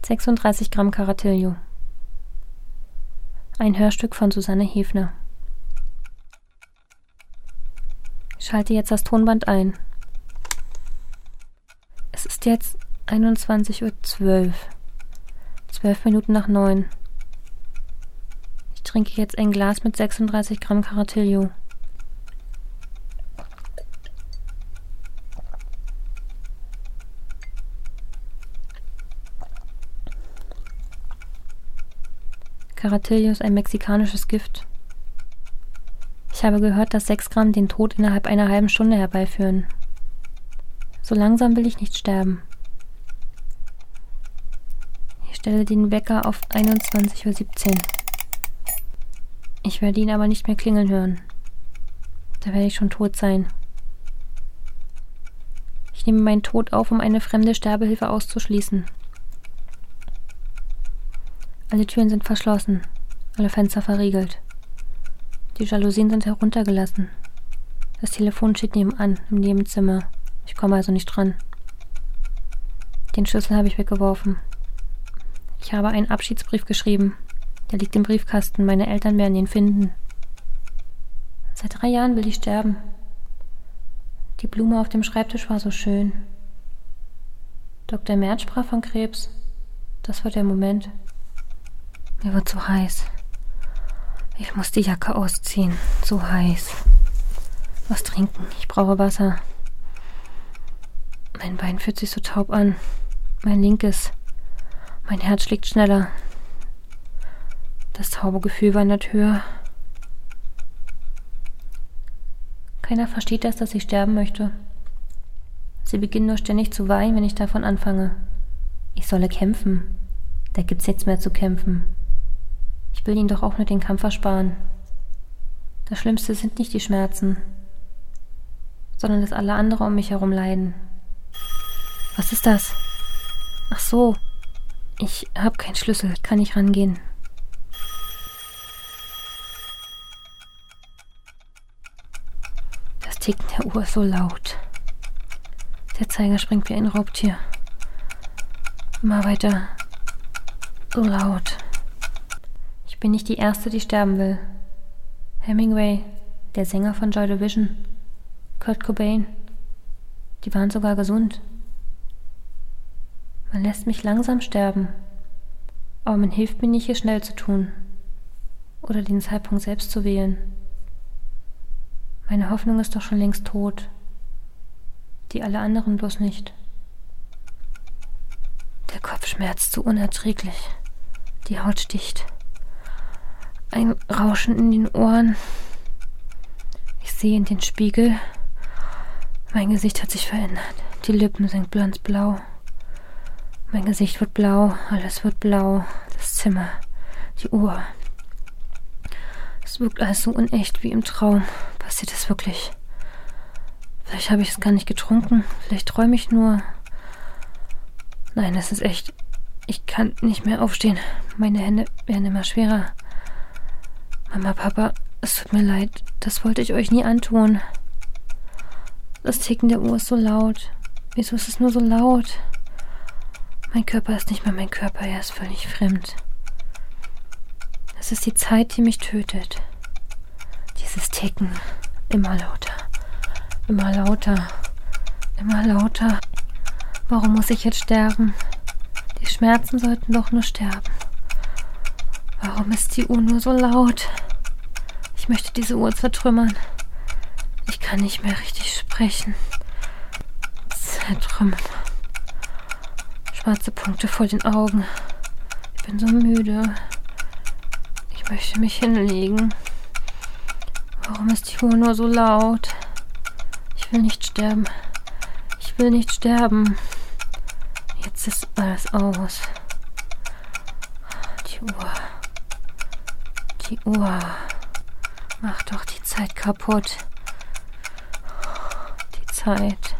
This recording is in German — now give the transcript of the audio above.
36 Gramm Karatillo. Ein Hörstück von Susanne Hefner. Schalte jetzt das Tonband ein. Es ist jetzt 21:12 Uhr. 12 Minuten nach 9. Ich trinke jetzt ein Glas mit 36 Gramm Karatillo. Karatillo ist ein mexikanisches Gift. Ich habe gehört, dass 6 Gramm den Tod innerhalb einer halben Stunde herbeiführen. So langsam will ich nicht sterben. Ich stelle den Wecker auf 21:17 Uhr. Ich werde ihn aber nicht mehr klingeln hören. Da werde ich schon tot sein. Ich nehme meinen Tod auf, um eine fremde Sterbehilfe auszuschließen. Alle Türen sind verschlossen, alle Fenster verriegelt. Die Jalousien sind heruntergelassen. Das Telefon steht nebenan, im Nebenzimmer. Ich komme also nicht dran. Den Schlüssel habe ich weggeworfen. Ich habe einen Abschiedsbrief geschrieben. Der liegt im Briefkasten. Meine Eltern werden ihn finden. Seit 3 Jahren will ich sterben. Die Blume auf dem Schreibtisch war so schön. Dr. Merz sprach von Krebs. Das war der Moment. Mir wird so heiß. Ich muss die Jacke ausziehen. So heiß. Was trinken. Ich brauche Wasser. Mein Bein fühlt sich so taub an. Mein linkes. Mein Herz schlägt schneller. Das taube Gefühl wandert höher. Keiner versteht das, dass ich sterben möchte. Sie beginnen nur ständig zu weinen, wenn ich davon anfange. Ich solle kämpfen. Da gibt's nichts mehr zu kämpfen. Ich will ihnen doch auch nur den Kampf ersparen. Das Schlimmste sind nicht die Schmerzen, sondern dass alle anderen um mich herum leiden. Was ist das? Ach so, ich habe keinen Schlüssel, ich kann nicht rangehen. Das Ticken der Uhr ist so laut. Der Zeiger springt wie ein Raubtier. Immer weiter. So laut. Ich bin nicht die Erste, die sterben will. Hemingway, der Sänger von Joy Division, Kurt Cobain, die waren sogar gesund. Man lässt mich langsam sterben, aber man hilft mir nicht, es schnell zu tun oder den Zeitpunkt selbst zu wählen. Meine Hoffnung ist doch schon längst tot, die alle anderen bloß nicht. Der Kopf schmerzt so unerträglich, die Haut sticht. Ein Rauschen in den Ohren. Ich sehe in den Spiegel. Mein Gesicht hat sich verändert. Die Lippen sind glanzblau. Mein Gesicht wird blau. Alles wird blau. Das Zimmer. Die Uhr. Es wirkt alles so unecht wie im Traum. Passiert es wirklich? Vielleicht habe ich es gar nicht getrunken. Vielleicht träume ich nur. Nein, es ist echt. Ich kann nicht mehr aufstehen. Meine Hände werden immer schwerer. Mama, Papa, es tut mir leid, das wollte ich euch nie antun. Das Ticken der Uhr ist so laut. Wieso ist es nur so laut? Mein Körper ist nicht mehr mein Körper, er ist völlig fremd. Es ist die Zeit, die mich tötet. Dieses Ticken, immer lauter, immer lauter, immer lauter. Warum muss ich jetzt sterben? Die Schmerzen sollten doch nur sterben. Warum ist die Uhr nur so laut? Ich möchte diese Uhr zertrümmern. Ich kann nicht mehr richtig sprechen. Zertrümmern. Schwarze Punkte vor den Augen. Ich bin so müde. Ich möchte mich hinlegen. Warum ist die Uhr nur so laut? Ich will nicht sterben. Ich will nicht sterben. Jetzt ist alles aus. Die Uhr. Die Uhr macht doch die Zeit kaputt. Die Zeit.